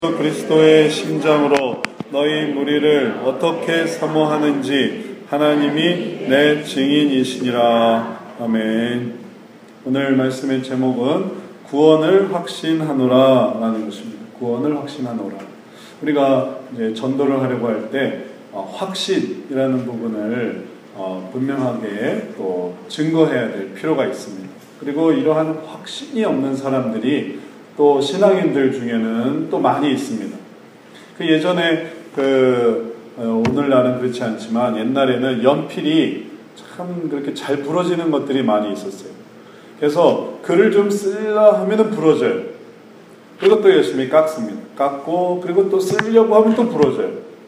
그리스도의 심장으로 너희 무리를 어떻게 사모하는지 하나님이 내 증인이시니라. 아멘. 오늘 말씀의 제목은 구원을 확신하노라 라는 것입니다. 구원을 확신하노라. 우리가 이제 전도를 하려고 할 때 확신이라는 부분을 분명하게 또 증거해야 될 필요가 있습니다. 그리고 이러한 확신이 없는 사람들이 또 신앙인들 중에는 또 많이 있습니다. 예전에 오늘날은 그렇지 않지만 옛날에는 연필이 참 그렇게 잘 부러지는 것들이 많이 있었어요. 그래서 글을 좀 쓰려 하면은 부러져요. 그리고 또 열심히 깎습니다. 깎고 그리고 또 쓰려고 하면 또 부러져요.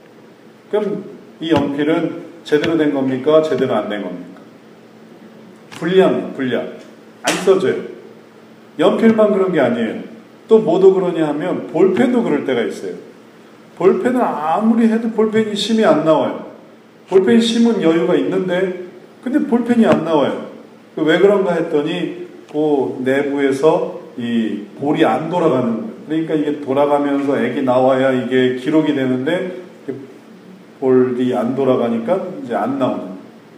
그럼 이 연필은 제대로 된 겁니까? 제대로 안 된 겁니까? 불량. 안 써져요. 연필만 그런 게 아니에요. 또 뭐도 그러냐 하면 볼펜도 그럴 때가 있어요. 볼펜은 아무리 해도 볼펜이 심이 안 나와요. 볼펜 심은 여유가 있는데 근데 볼펜이 안 나와요. 왜 그런가 했더니 그 내부에서 이 볼이 안 돌아가는 거예요. 그러니까 이게 돌아가면서 액이 나와야 이게 기록이 되는데 볼이 안 돌아가니까 이제 안 나오는 거예요.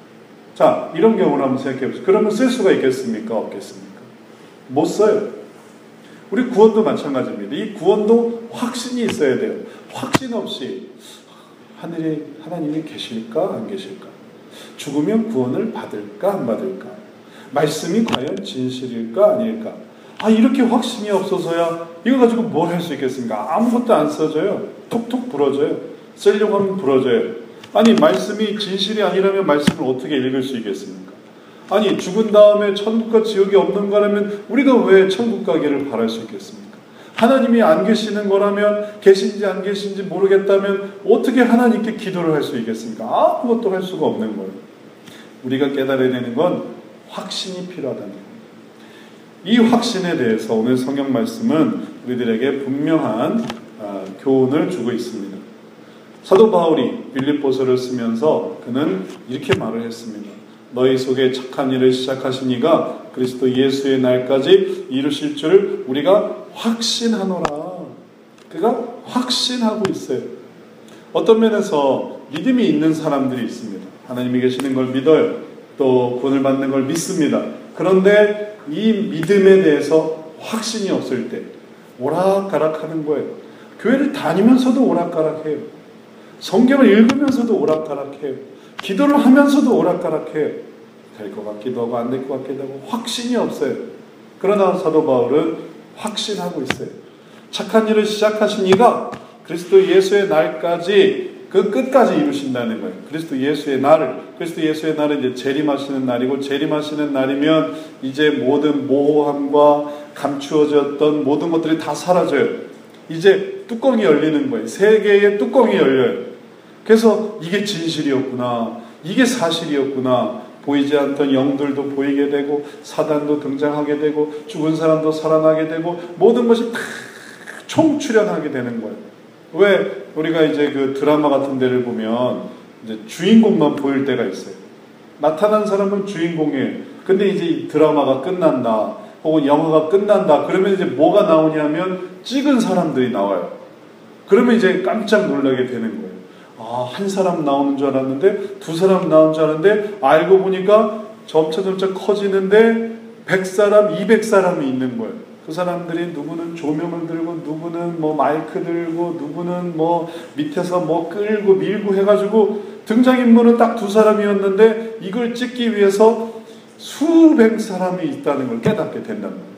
자, 이런 경우를 한번 생각해 보세요. 그러면 쓸 수가 있겠습니까? 없겠습니까? 못 써요. 우리 구원도 마찬가지입니다. 이 구원도 확신이 있어야 돼요. 확신 없이 하늘에 하나님이 계실까 안 계실까? 죽으면 구원을 받을까 안 받을까? 말씀이 과연 진실일까 아닐까? 이렇게 확신이 없어서야 이거 가지고 뭘 할 수 있겠습니까? 아무것도 안 써져요. 톡톡 부러져요. 쓰려고 하면 부러져요. 말씀이 진실이 아니라면 말씀을 어떻게 읽을 수 있겠습니까? 죽은 다음에 천국과 지옥이 없는 거라면 우리가 왜 천국 가기를 바랄 수 있겠습니까? 하나님이 안 계시는 거라면, 계신지 안 계신지 모르겠다면 어떻게 하나님께 기도를 할 수 있겠습니까? 아무것도 할 수가 없는 거예요. 우리가 깨달아야 되는 건 확신이 필요하다는 거예요. 이 확신에 대해서 오늘 성경 말씀은 우리들에게 분명한 교훈을 주고 있습니다. 사도 바울이 빌립보서를 쓰면서 그는 이렇게 말을 했습니다. 너희 속에 착한 일을 시작하신 이가 그리스도 예수의 날까지 이루실 줄을 우리가 확신하노라. 그가 확신하고 있어요. 어떤 면에서 믿음이 있는 사람들이 있습니다. 하나님이 계시는 걸 믿어요. 또 구원을 받는 걸 믿습니다. 그런데 이 믿음에 대해서 확신이 없을 때 오락가락하는 거예요. 교회를 다니면서도 오락가락해요. 성경을 읽으면서도 오락가락해요. 기도를 하면서도 오락가락해요. 될 것 같기도 하고 안 될 것 같기도 하고 확신이 없어요. 그러나 사도 바울은 확신하고 있어요. 착한 일을 시작하신 이가 그리스도 예수의 날까지 그 끝까지 이루신다는 거예요. 그리스도 예수의 날은 이제 재림하시는 날이고, 재림하시는 날이면 이제 모든 모호함과 감추어졌던 모든 것들이 다 사라져요. 이제 뚜껑이 열리는 거예요. 세계의 뚜껑이 열려요. 그래서 이게 진실이었구나, 이게 사실이었구나, 보이지 않던 영들도 보이게 되고 사단도 등장하게 되고 죽은 사람도 살아나게 되고 모든 것이 다 총출연하게 되는 거예요. 왜 우리가 이제 그 드라마 같은 데를 보면 이제 주인공만 보일 때가 있어요. 나타난 사람은 주인공이에요. 근데 이제 이 드라마가 끝난다 혹은 영화가 끝난다 그러면 이제 뭐가 나오냐면 찍은 사람들이 나와요. 그러면 이제 깜짝 놀라게 되는 거예요. 한 사람 나오는 줄 알았는데 두 사람 나오는 줄 알았는데 알고 보니까 점차 커지는데 100사람, 200사람이 있는 거예요. 그 사람들이 누구는 조명을 들고 누구는 마이크 들고 누구는 밑에서 끌고 밀고 해가지고 등장인물은 딱 두 사람이었는데 이걸 찍기 위해서 수백 사람이 있다는 걸 깨닫게 된다는 거예요.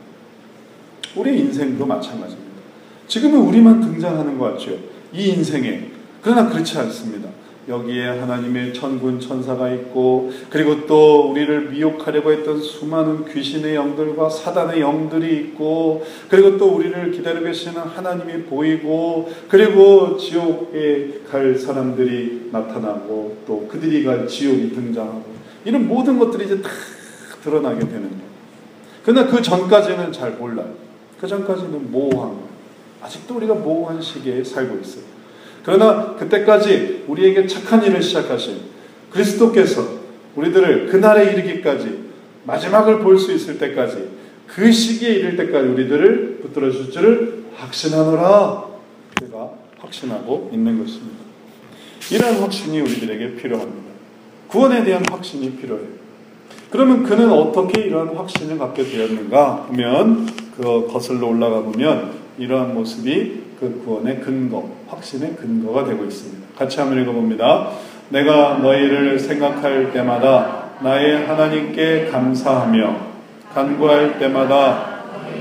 우리 인생도 마찬가지입니다. 지금은 우리만 등장하는 것 같죠. 이 인생에. 그러나 그렇지 않습니다. 여기에 하나님의 천군 천사가 있고 그리고 또 우리를 미혹하려고 했던 수많은 귀신의 영들과 사단의 영들이 있고 그리고 또 우리를 기다리고 계시는 하나님이 보이고 그리고 지옥에 갈 사람들이 나타나고 또 그들이 갈 지옥이 등장하고 이런 모든 것들이 이제 다 드러나게 되는 거예요. 그러나 그 전까지는 잘 몰라요. 그 전까지는 모호한 거예요. 아직도 우리가 모호한 시기에 살고 있어요. 그러나 그때까지 우리에게 착한 일을 시작하신 그리스도께서 우리들을 그날에 이르기까지 마지막을 볼 수 있을 때까지 그 시기에 이를 때까지 우리들을 붙들어 줄 줄을 확신하노라. 그가 확신하고 있는 것입니다. 이러한 확신이 우리들에게 필요합니다. 구원에 대한 확신이 필요해요. 그러면 그는 어떻게 이러한 확신을 갖게 되었는가 보면 그 거슬러 올라가 보면 이러한 모습이 그 구원의 근거, 확신의 근거가 되고 있습니다. 같이 한번 읽어봅니다. 내가 너희를 생각할 때마다 나의 하나님께 감사하며 간구할 때마다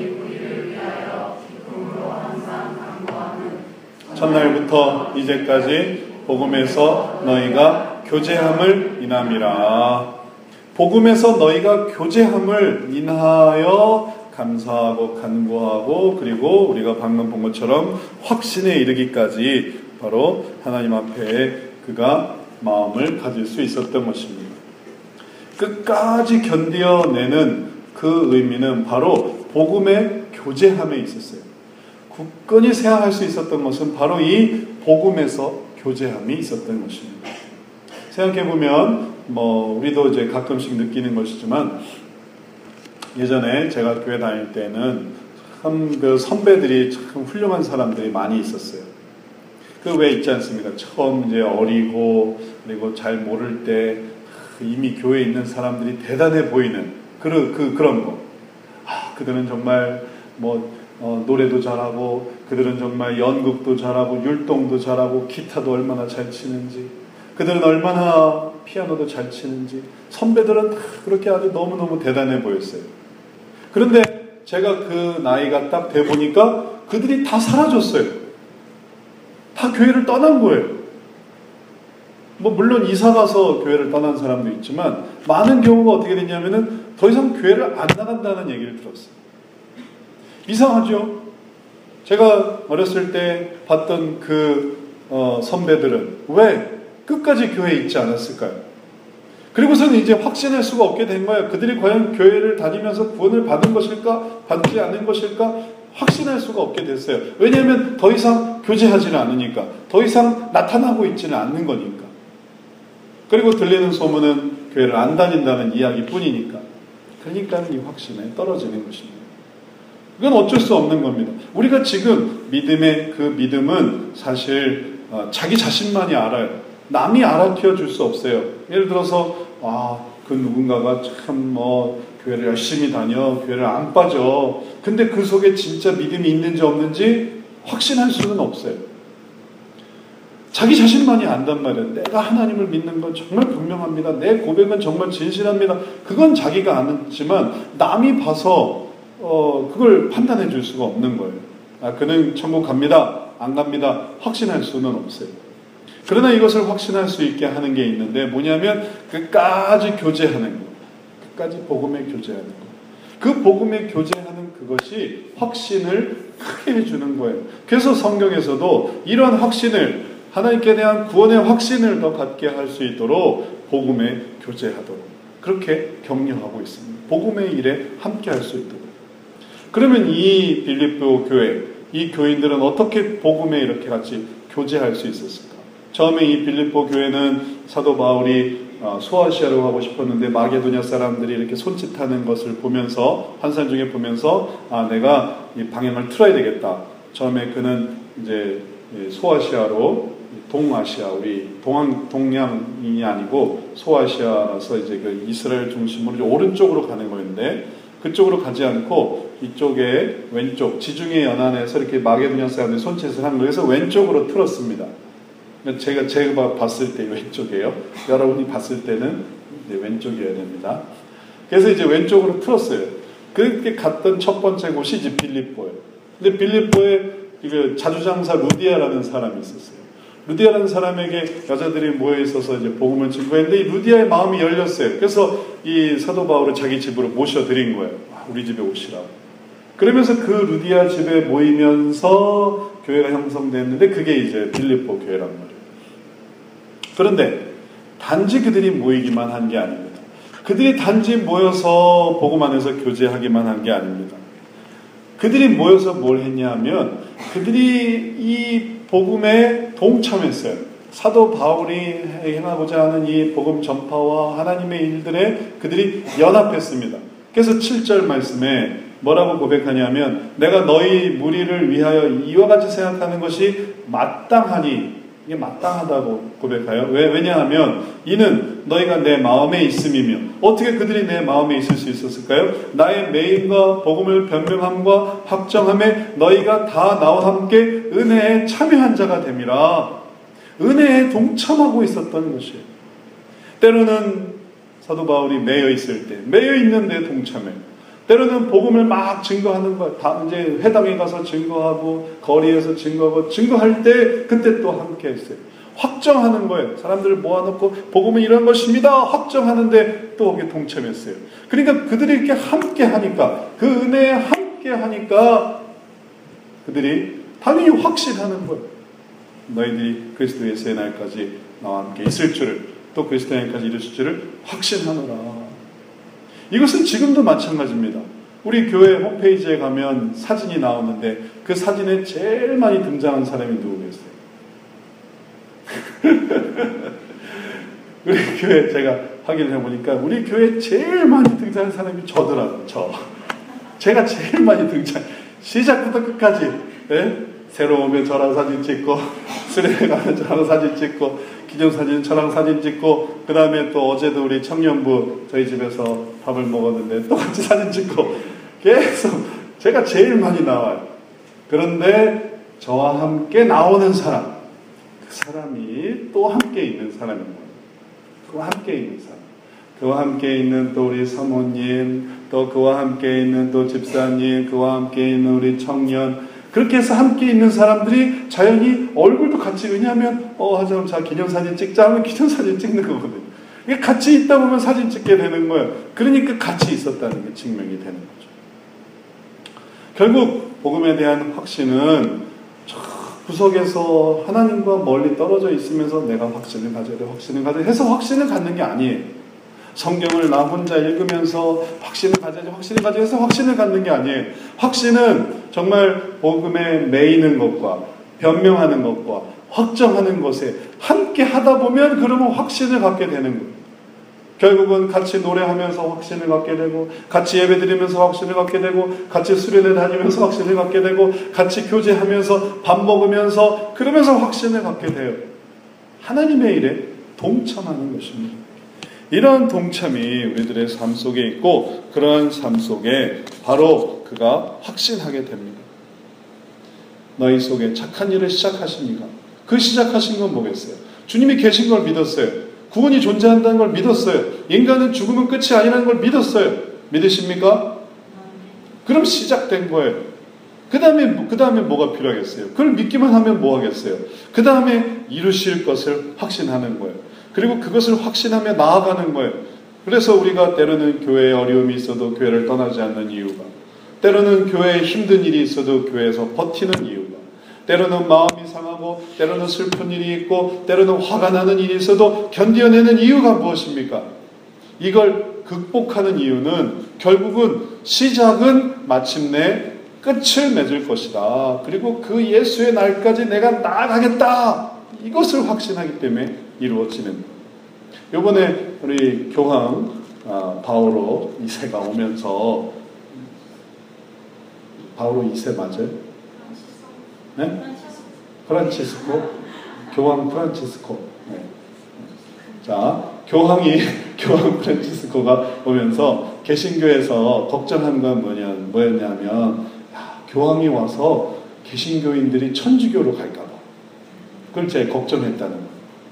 첫날부터 이제까지 복음에서 너희가 교제함을 인함이라. 복음에서 너희가 교제함을 인하여 감사하고 간구하고 그리고 우리가 방금 본 것처럼 확신에 이르기까지 바로 하나님 앞에 그가 마음을 가질 수 있었던 것입니다. 끝까지 견뎌내는 그 의미는 바로 복음의 교제함에 있었어요. 굳건히 생각할 수 있었던 것은 바로 이 복음에서 교제함이 있었던 것입니다. 생각해보면 우리도 이제 가끔씩 느끼는 것이지만 예전에 제가 교회 다닐 때는 참 그 선배들이 참 훌륭한 사람들이 많이 있었어요. 그 왜 있지 않습니까? 처음 이제 어리고 그리고 잘 모를 때 이미 교회에 있는 사람들이 대단해 보이는 그런 거. 그들은 정말 노래도 잘하고 그들은 정말 연극도 잘하고 율동도 잘하고 기타도 얼마나 잘 치는지 그들은 얼마나 피아노도 잘 치는지 선배들은 다 그렇게 아주 너무너무 대단해 보였어요. 그런데 제가 그 나이가 딱 돼 보니까 그들이 다 사라졌어요. 다 교회를 떠난 거예요. 물론 이사 가서 교회를 떠난 사람도 있지만 많은 경우가 어떻게 됐냐면은 더 이상 교회를 안 나간다는 얘기를 들었어요. 이상하죠? 제가 어렸을 때 봤던 그 선배들은 왜 끝까지 교회에 있지 않았을까요? 그리고서는 이제 확신할 수가 없게 된 거예요. 그들이 과연 교회를 다니면서 구원을 받은 것일까? 받지 않은 것일까? 확신할 수가 없게 됐어요. 왜냐하면 더 이상 교제하지는 않으니까. 더 이상 나타나고 있지는 않는 거니까. 그리고 들리는 소문은 교회를 안 다닌다는 이야기뿐이니까. 그러니까 이 확신에 떨어지는 것입니다. 그건 어쩔 수 없는 겁니다. 우리가 지금 믿음의 그 믿음은 사실 자기 자신만이 알아요. 남이 알아채워 줄 수 없어요. 예를 들어서 그 누군가가 참 교회를 열심히 다녀, 교회를 안 빠져. 근데 그 속에 진짜 믿음이 있는지 없는지 확신할 수는 없어요. 자기 자신만이 안단 말이에요. 내가 하나님을 믿는 건 정말 분명합니다. 내 고백은 정말 진실합니다. 그건 자기가 아는지만 남이 봐서 그걸 판단해 줄 수가 없는 거예요. 그는 천국 갑니다. 안 갑니다. 확신할 수는 없어요. 그러나 이것을 확신할 수 있게 하는 게 있는데 뭐냐면 끝까지 교제하는 거. 끝까지 복음에 교제하는 거. 그 복음에 교제하는 그것이 확신을 크게 해주는 거예요. 그래서 성경에서도 이런 확신을 하나님께 대한 구원의 확신을 더 갖게 할 수 있도록 복음에 교제하도록 그렇게 격려하고 있습니다. 복음의 일에 함께 할 수 있도록. 그러면 이 빌립보 교회, 이 교인들은 어떻게 복음에 이렇게 같이 교제할 수 있었을까? 처음에 이 빌립보 교회는 사도 바울이 소아시아로 가고 싶었는데 마게도냐 사람들이 이렇게 손짓하는 것을 보면서 환상 중에 보면서 내가 이 방향을 틀어야 되겠다. 처음에 그는 이제 소아시아로 동아시아, 우리 동양이 아니고 소아시아라서 이제 그 이스라엘 중심으로 오른쪽으로 가는 거였는데 그쪽으로 가지 않고 이쪽에 왼쪽 지중해 연안에서 이렇게 마게도냐 사람들이 손짓을 한 거에서 왼쪽으로 틀었습니다. 제가 봤을 때 왼쪽이에요. 여러분이 봤을 때는 왼쪽이어야 됩니다. 그래서 이제 왼쪽으로 틀었어요. 그렇게 갔던 첫 번째 곳이 이제 빌립보예요. 근데 빌립보에 자주장사 루디아라는 사람이 있었어요. 루디아라는 사람에게 여자들이 모여 있어서 이제 복음을 증거했는데 이 루디아의 마음이 열렸어요. 그래서 이 사도 바울을 자기 집으로 모셔드린 거예요. 우리 집에 오시라고. 그러면서 그 루디아 집에 모이면서 교회가 형성됐는데 그게 이제 빌립보 교회란 말이에요. 그런데 단지 그들이 모이기만 한 게 아닙니다. 그들이 단지 모여서 복음 안에서 교제하기만 한 게 아닙니다. 그들이 모여서 뭘 했냐 하면 그들이 이 복음에 동참했어요. 사도 바울이 행하고자 하는 이 복음 전파와 하나님의 일들에 그들이 연합했습니다. 그래서 7절 말씀에 뭐라고 고백하냐면 내가 너희 무리를 위하여 이와 같이 생각하는 것이 마땅하니 이게 마땅하다고 고백해요. 왜냐하면 이는 너희가 내 마음에 있음이며 어떻게 그들이 내 마음에 있을 수 있었을까요? 나의 매임과 복음을 변명함과 확정함에 너희가 다 나와 함께 은혜에 참여한 자가 됨이라. 은혜에 동참하고 있었던 것이에요. 때로는 사도 바울이 매여 있을 때 매여 있는데 동참해요. 때로는 복음을 막 증거하는 거, 다 이제 회당에 가서 증거하고 거리에서 증거하고 증거할 때 그때 또 함께 했어요. 확정하는 거예요. 사람들을 모아놓고 복음은 이런 것입니다. 확정하는데 또 거기에 동참했어요. 그러니까 그들이 이렇게 함께 하니까 그 은혜에 함께 하니까 그들이 당연히 확신하는 거예요. 너희들이 그리스도 예수의 날까지 나와 함께 있을 줄을 또 그리스도의 날까지 이루실 줄을 확신하노라. 이것은 지금도 마찬가지입니다. 우리 교회 홈페이지에 가면 사진이 나오는데 그 사진에 제일 많이 등장한 사람이 누구겠어요? 우리 교회 제가 확인해 보니까 우리 교회 제일 많이 등장한 사람이 저더라고요. 제가 제일 많이 등장. 시작부터 끝까지 새로 오면 저랑 사진 찍고 수련회 가면 저랑 사진 찍고 기념사진 저랑 사진 찍고 그 다음에 또 어제도 우리 청년부 저희 집에서 밥을 먹었는데 또 같이 사진 찍고 계속 제가 제일 많이 나와요. 그런데 저와 함께 나오는 사람, 그 사람이 또 함께 있는 사람인 거예요. 그와 함께 있는 사람, 그와 함께 있는 또 우리 사모님, 또 그와 함께 있는 또 집사님, 그와 함께 있는 우리 청년, 그렇게 해서 함께 있는 사람들이 자연히 얼굴도 같이, 왜냐하면 하자면 자 기념사진 찍자 하면 기념사진 찍는 거거든요. 이게 같이 있다 보면 사진 찍게 되는 거예요. 그러니까 같이 있었다는 게 증명이 되는 거죠. 결국 복음에 대한 확신은 저 구석에서 하나님과 멀리 떨어져 있으면서 내가 확신을 가져야 돼, 확신을 가져야 돼 해서 확신을 갖는 게 아니에요. 성경을 나 혼자 읽으면서 확신을 가져야지, 확신을 가져야 해서 확신을 갖는 게 아니에요. 확신은 정말 복음에 매이는 것과 변명하는 것과 확정하는 것에 함께 하다 보면 그러면 확신을 갖게 되는 거예요. 결국은 같이 노래하면서 확신을 갖게 되고, 같이 예배드리면서 확신을 갖게 되고, 같이 수련회 다니면서 확신을 갖게 되고, 같이 교제하면서 밥 먹으면서 그러면서 확신을 갖게 돼요. 하나님의 일에 동참하는 것입니다. 이러한 동참이 우리들의 삶 속에 있고 그러한 삶 속에 바로 그가 확신하게 됩니다. 너희 속에 착한 일을 시작하시니까 그 시작하신 건 뭐겠어요? 주님이 계신 걸 믿었어요. 구원이 존재한다는 걸 믿었어요. 인간은 죽으면 끝이 아니라는 걸 믿었어요. 믿으십니까? 그럼 시작된 거예요. 그 다음에 뭐가 필요하겠어요? 그걸 믿기만 하면 뭐 하겠어요? 그 다음에 이루실 것을 확신하는 거예요. 그리고 그것을 확신하며 나아가는 거예요. 그래서 우리가 때로는 교회에 어려움이 있어도 교회를 떠나지 않는 이유가, 때로는 교회에 힘든 일이 있어도 교회에서 버티는 이유가, 때로는 마음이 상하고 때로는 슬픈 일이 있고 때로는 화가 나는 일이 있어도 견뎌내는 이유가 무엇입니까? 이걸 극복하는 이유는 결국은 시작은 마침내 끝을 맺을 것이다. 그리고 그 예수의 날까지 내가 나아가겠다. 이것을 확신하기 때문에 이루어지는. 이번에 우리 교황 바오로 2세가 오면서, 바오로 2세 맞아요? 네? 프란치스코? 교황 프란치스코. 네. 자, 교황 프란치스코가 오면서 개신교에서 걱정한 건 뭐였냐면, 교황이 와서 개신교인들이 천주교로 갈까봐. 그걸 제가 걱정했다는 거예요.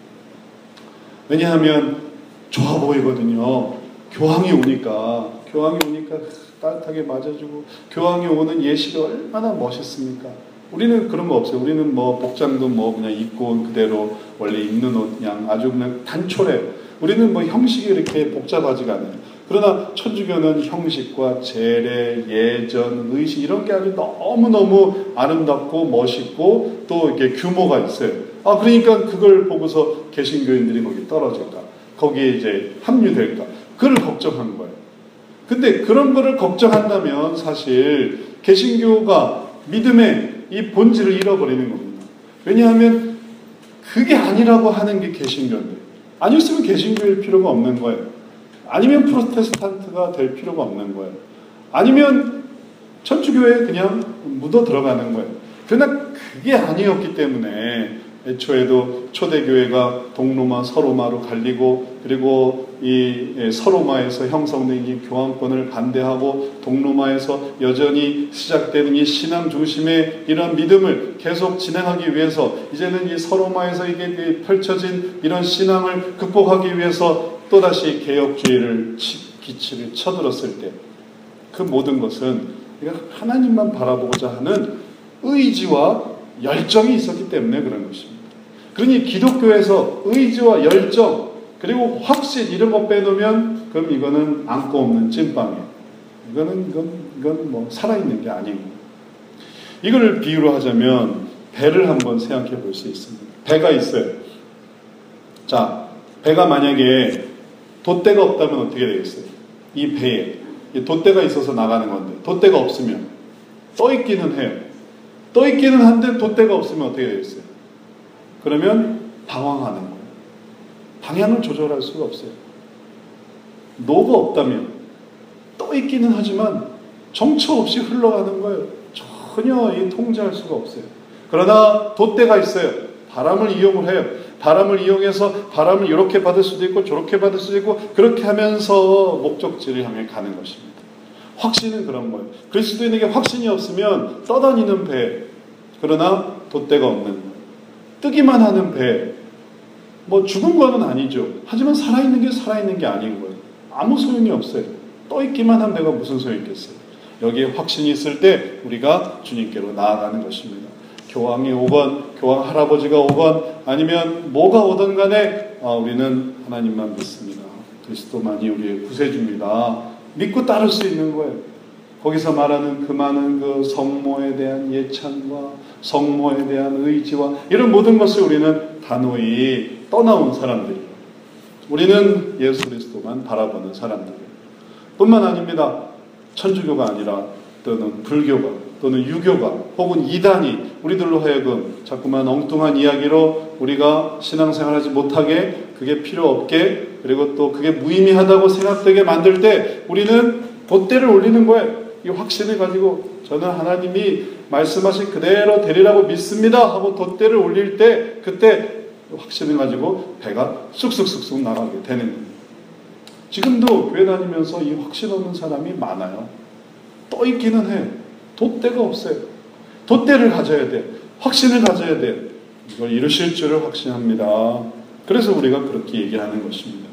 왜냐하면 좋아 보이거든요. 교황이 오니까 따뜻하게 맞아주고, 교황이 오는 예식이 얼마나 멋있습니까? 우리는 그런 거 없어요. 우리는 복장도 그냥 입고 온 그대로 원래 입는 옷 그냥 아주 그냥 단촐해요. 우리는 형식이 이렇게 복잡하지가 않아요. 그러나 천주교는 형식과 제례, 예전, 의식 이런 게 아주 너무너무 아름답고 멋있고 또 이렇게 규모가 있어요. 그러니까 그걸 보고서 개신교인들이 거기 떨어질까? 거기에 이제 합류될까? 그걸 걱정한 거예요. 근데 그런 거를 걱정한다면 사실 개신교가 믿음의 이 본질을 잃어버리는 겁니다. 왜냐하면 그게 아니라고 하는 게 개신교인데, 아니었으면 개신교일 필요가 없는 거예요. 아니면 프로테스탄트가 될 필요가 없는 거예요. 아니면 천주교에 그냥 묻어 들어가는 거예요. 그러나 그게 아니었기 때문에 애초에도 초대교회가 동로마, 서로마로 갈리고, 그리고 이 서로마에서 형성된 이 교황권을 반대하고, 동로마에서 여전히 시작되는 이 신앙 중심의 이런 믿음을 계속 진행하기 위해서, 이제는 이 서로마에서 이게 펼쳐진 이런 신앙을 극복하기 위해서 또다시 개혁주의를 기치를 쳐들었을 때, 그 모든 것은 하나님만 바라보고자 하는 의지와 열정이 있었기 때문에 그런 것입니다. 그러니 기독교에서 의지와 열정, 그리고 확신, 이런 거 빼놓으면 그럼 이거는 안고 없는 찐빵이에요. 이건 뭐 살아있는 게 아니고. 이걸 비유로 하자면 배를 한번 생각해 볼 수 있습니다. 배가 있어요. 자, 배가 만약에 돛대가 없다면 어떻게 되겠어요? 이 배에 돛대가 있어서 나가는 건데, 돛대가 없으면 떠 있기는 해요. 떠 있기는 한데 돛대가 없으면 어떻게 되겠어요? 그러면 방황하는 거예요. 방향을 조절할 수가 없어요. 노가 없다면 떠 있기는 하지만 정처 없이 흘러가는 거예요. 전혀 통제할 수가 없어요. 그러나 돛대가 있어요. 바람을 이용을 해요. 바람을 이용해서 바람을 이렇게 받을 수도 있고 저렇게 받을 수도 있고, 그렇게 하면서 목적지를 향해 가는 것입니다. 확신은 그런 거예요. 그리스도인에게 확신이 없으면 떠다니는 배, 그러나 돛대가 없는 거예요. 뜨기만 하는 배, 뭐 죽은 거는 아니죠. 하지만 살아있는 게 살아있는 게 아닌 거예요. 아무 소용이 없어요. 떠있기만 한 배가 무슨 소용이 있겠어요. 여기에 확신이 있을 때 우리가 주님께로 나아가는 것입니다. 교황이 오건, 교황 할아버지가 오건, 아니면 뭐가 오든 간에 우리는 하나님만 믿습니다. 그리스도만이 우리의 구세주입니다. 믿고 따를 수 있는 거예요. 거기서 말하는 그 많은 그 성모에 대한 예찬과 성모에 대한 의지와 이런 모든 것을 우리는 단호히 떠나온 사람들이에요. 우리는 예수 그리스도만 바라보는 사람들이에요. 뿐만 아닙니다. 천주교가 아니라 또는 불교가 또는 유교가 혹은 이단이 우리들로 하여금 자꾸만 엉뚱한 이야기로 우리가 신앙생활하지 못하게, 그게 필요 없게, 그리고 또 그게 무의미하다고 생각되게 만들 때 우리는 돛대를 올리는 거예요. 이 확신을 가지고 저는 하나님이 말씀하신 그대로 되리라고 믿습니다 하고 돛대를 올릴 때, 그때 확신을 가지고 배가 쑥쑥쑥쑥 나가게 되는 거예요. 지금도 교회 다니면서 이 확신 없는 사람이 많아요. 떠 있기는 해요. 돛대가 없어요. 돛대를 가져야 돼. 확신을 가져야 돼. 이걸 이루실 줄을 확신합니다. 그래서 우리가 그렇게 얘기하는 것입니다.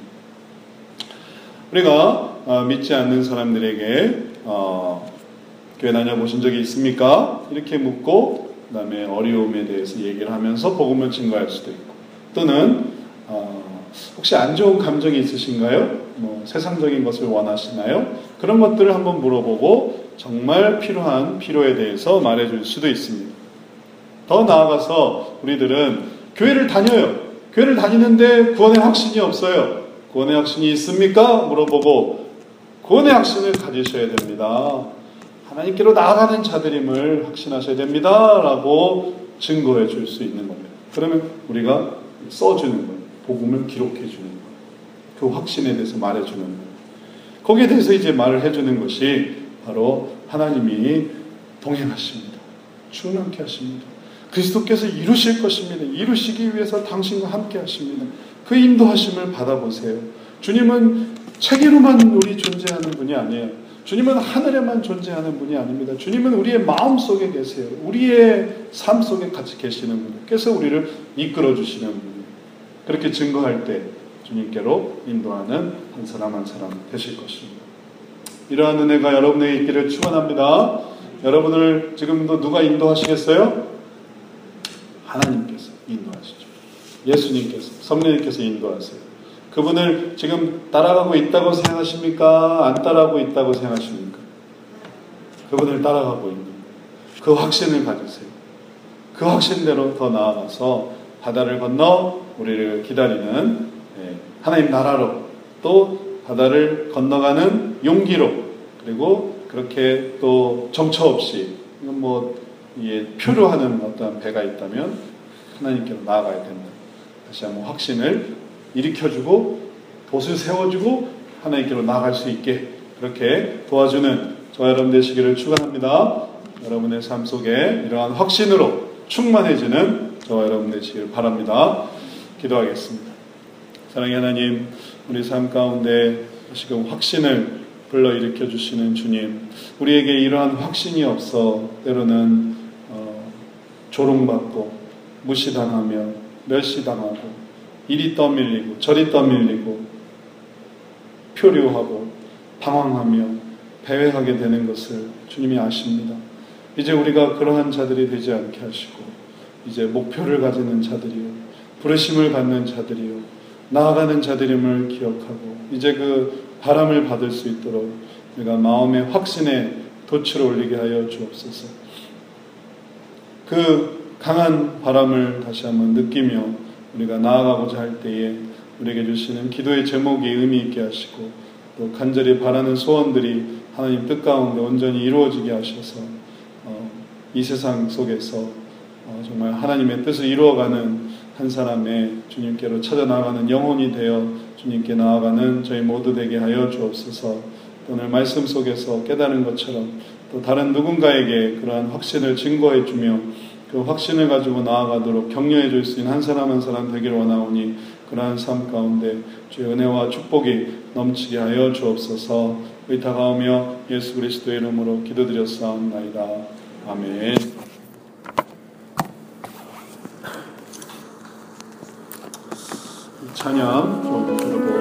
우리가 믿지 않는 사람들에게 교회 다녀보신 적이 있습니까? 이렇게 묻고 그 다음에 어려움에 대해서 얘기를 하면서 복음을 증거할 수도 있고, 또는 혹시 안 좋은 감정이 있으신가요? 뭐 세상적인 것을 원하시나요? 그런 것들을 한번 물어보고 정말 필요한 필요에 대해서 말해줄 수도 있습니다. 더 나아가서 우리들은 교회를 다녀요. 교회를 다니는데 구원의 확신이 없어요. 구원의 확신이 있습니까? 물어보고 구원의 확신을 가지셔야 됩니다. 하나님께로 나아가는 자들임을 확신하셔야 됩니다. 라고 증거해 줄 수 있는 겁니다. 그러면 우리가 써주는 거예요. 복음을 기록해 주는 거예요. 그 확신에 대해서 말해주는 거예요. 거기에 대해서 이제 말을 해주는 것이 바로 하나님이 동행하십니다. 충만케 하십니다. 그리스도께서 이루실 것입니다. 이루시기 위해서 당신과 함께 하십니다. 그 인도하심을 받아보세요. 주님은 체계로만 우리 존재하는 분이 아니에요. 주님은 하늘에만 존재하는 분이 아닙니다. 주님은 우리의 마음 속에 계세요. 우리의 삶 속에 같이 계시는 분께서 우리를 이끌어 주시는 분이에요. 그렇게 증거할 때 주님께로 인도하는 한 사람 한 사람 되실 것입니다. 이러한 은혜가 여러분에게 있기를 축원합니다. 여러분을 지금도 누가 인도하시겠어요? 하나님께서 인도하시죠. 예수님께서, 성령님께서 인도하세요. 그분을 지금 따라가고 있다고 생각하십니까? 안 따라가고 있다고 생각하십니까? 그분을 따라가고 있는 그 확신을 가지세요. 그 확신대로 더 나아가서 바다를 건너 우리를 기다리는 하나님 나라로, 또 바다를 건너가는 용기로, 그리고 그렇게 또 정처 없이 표로 하는 어떤 배가 있다면 하나님께로 나아가야 된다. 다시 한번 확신을 일으켜주고 돛을 세워주고 하나님께로 나아갈 수 있게 그렇게 도와주는 저와 여러분 되시기를 축원합니다. 여러분의 삶 속에 이러한 확신으로 충만해지는 저와 여러분 되시길 바랍니다. 기도하겠습니다. 사랑의 하나님, 우리 삶 가운데 지금 확신을 불러일으켜 주시는 주님, 우리에게 이러한 확신이 없어 때로는 조롱받고 무시당하며 멸시당하고 이리 떠밀리고 저리 떠밀리고 표류하고 방황하며 배회하게 되는 것을 주님이 아십니다. 이제 우리가 그러한 자들이 되지 않게 하시고 이제 목표를 가지는 자들이요, 부르심을 받는 자들이요, 나아가는 자들임을 기억하고 이제 그 바람을 받을 수 있도록 우리가 마음의 확신에 돛을 올리게 하여 주옵소서. 그 강한 바람을 다시 한번 느끼며 우리가 나아가고자 할 때에 우리에게 주시는 기도의 제목이 의미 있게 하시고 또 간절히 바라는 소원들이 하나님 뜻 가운데 온전히 이루어지게 하셔서 이 세상 속에서 정말 하나님의 뜻을 이루어가는 한 사람의 주님께로 찾아나가는 영혼이 되어 주님께 나아가는 저희 모두 되게 하여 주옵소서. 오늘 말씀 속에서 깨달은 것처럼 또 다른 누군가에게 그러한 확신을 증거해 주며 그 확신을 가지고 나아가도록 격려해 줄 수 있는 한 사람 한 사람 되기를 원하오니 그러한 삶 가운데 주의 은혜와 축복이 넘치게 하여 주옵소서. 의탁하오며 예수 그리스도의 이름으로 기도드렸사옵나이다. 아멘. 찬양 좀 들어보겠습니다.